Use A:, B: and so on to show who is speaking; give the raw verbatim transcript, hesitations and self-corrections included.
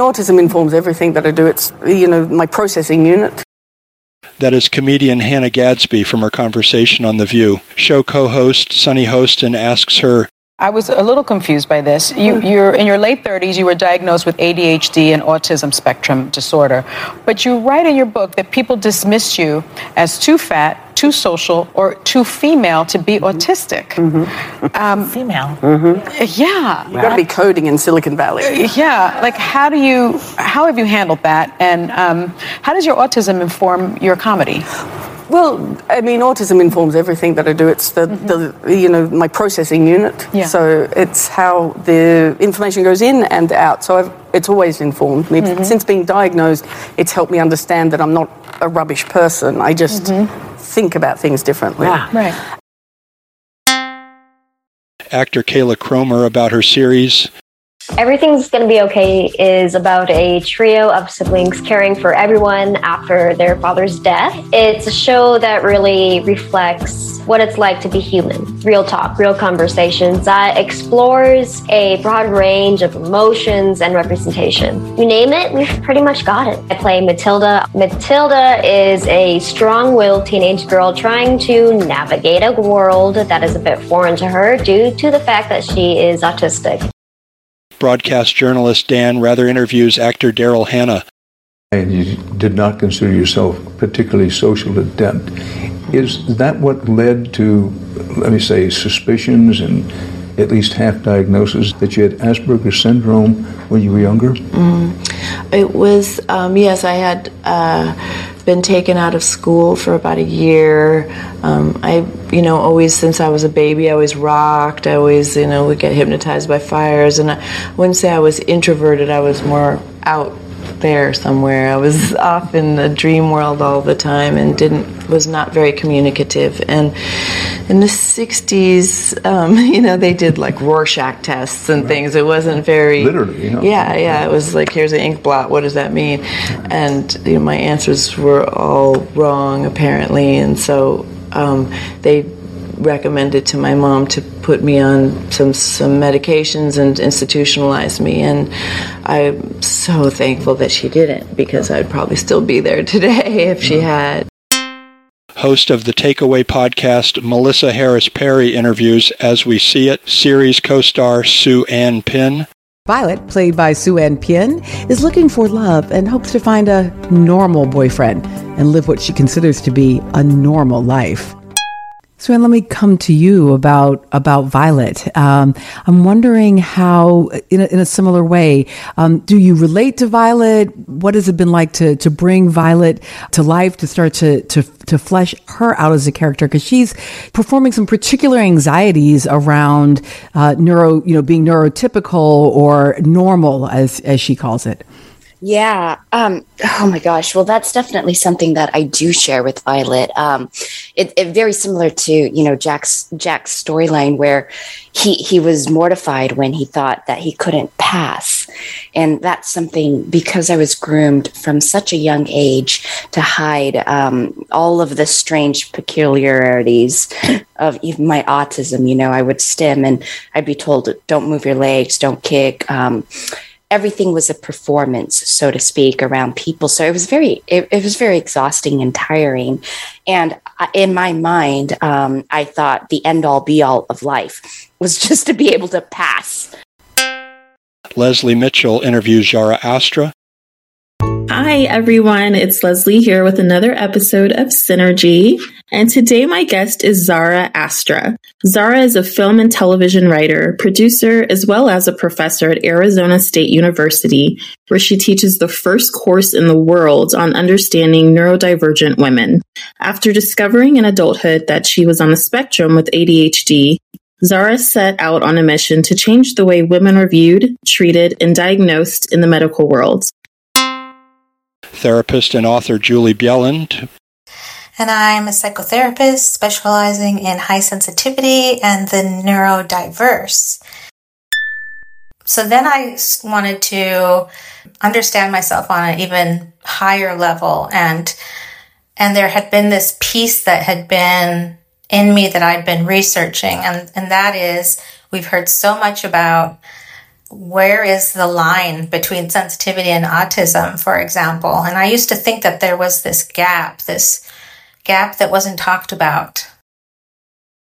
A: Autism informs everything that I do. It's, you know, my processing unit.
B: That is comedian Hannah Gadsby from her conversation on The View. Show co-host Sunny Hostin asks her,
C: I was a little confused by this. You, you're in your late thirties, you were diagnosed with A D H D and autism spectrum disorder. But you write in your book that people dismissed you as too fat, too social, or too female to be autistic.
A: Mm-hmm.
C: Um,
D: female?
A: Mm-hmm.
C: Yeah.
A: You've got to be coding in Silicon Valley.
C: Yeah. Like, how do you, how have you handled that? And um, how does your autism inform your comedy?
A: Well, I mean, autism informs everything that I do. It's the, mm-hmm. the you know, my processing unit.
C: Yeah.
A: So it's how the information goes in and out. So I've, it's always informed me. Mm-hmm. Since being diagnosed, it's helped me understand that I'm not a rubbish person. I just mm-hmm. think about things differently.
C: Yeah. Right.
B: Actor Kayla Cromer about her series,
E: Everything's Gonna Be Okay is about a trio of siblings caring for everyone after their father's death. It's a show that really reflects what it's like to be human. Real talk, real conversations that explores a broad range of emotions and representation. You name it, we've pretty much got it. I play Matilda. Matilda is a strong-willed teenage girl trying to navigate a world that is a bit foreign to her due to the fact that she is autistic.
B: Broadcast journalist Dan Rather interviews actor Daryl Hannah.
F: And you did not consider yourself particularly social adept. Is that what led to, let me say, suspicions and at least half diagnosis that you had Asperger's syndrome when you were younger?
G: Mm. It was, um, yes, I had uh, been taken out of school for about a year. Um, I, you know, always, since I was a baby, I always rocked. I always, you know, would get hypnotized by fires. And I wouldn't say I was introverted. I was more out there somewhere. I was off in the dream world all the time and didn't was not very communicative. And in the sixties, um, you know, they did like Rorschach tests and things. It wasn't very
F: literally. You know.
G: Yeah, yeah. It was like, here's an ink blot. What does that mean? And you know, my answers were all wrong apparently, and so um, they recommended to my mom to put me on some some medications and institutionalize me, and I'm so thankful that she didn't, because I'd probably still be there today if she had.
B: Host of the Takeaway podcast, Melissa Harris Perry interviews As We See It series co-star Sue Ann Pinn.
H: Violet, played by Sue Ann Pinn, is looking for love and hopes to find a normal boyfriend and live what she considers to be a normal life. So, Ann, let me come to you about about Violet. Um, I'm wondering how, in a, in a similar way, um, do you relate to Violet? What has it been like to to bring Violet to life, to start to to to flesh her out as a character? Because she's performing some particular anxieties around uh, neuro, you know, being neurotypical or normal, as as she calls it.
I: Yeah. Um, oh my gosh. Well, that's definitely something that I do share with Violet. Um, it, it very similar to, you know, Jack's Jack's storyline, where he he was mortified when he thought that he couldn't pass, and that's something, because I was groomed from such a young age to hide um, all of the strange peculiarities of even my autism. You know, I would stim and I'd be told, "Don't move your legs, don't kick." Um, Everything was a performance, so to speak, around people. So it was very, it, it was very exhausting and tiring. And in my mind, um, I thought the end all be all of life was just to be able to pass.
B: Leslie Mitchell interviews Zara Astra.
J: Hi, everyone. It's Leslie here with another episode of Synergy. And today my guest is Zara Astra. Zara is a film and television writer, producer, as well as a professor at Arizona State University, where she teaches the first course in the world on understanding neurodivergent women. After discovering in adulthood that she was on the spectrum with A D H D, Zara set out on a mission to change the way women are viewed, treated, and diagnosed in the medical world.
B: Therapist and author Julie Bjelland.
K: And I'm a psychotherapist specializing in high sensitivity and the neurodiverse. So then I wanted to understand myself on an even higher level, and and there had been this piece that had been in me that I'd been researching, and, and that is, we've heard so much about where is the line between sensitivity and autism, for example? And I used to think that there was this gap, this gap that wasn't talked about.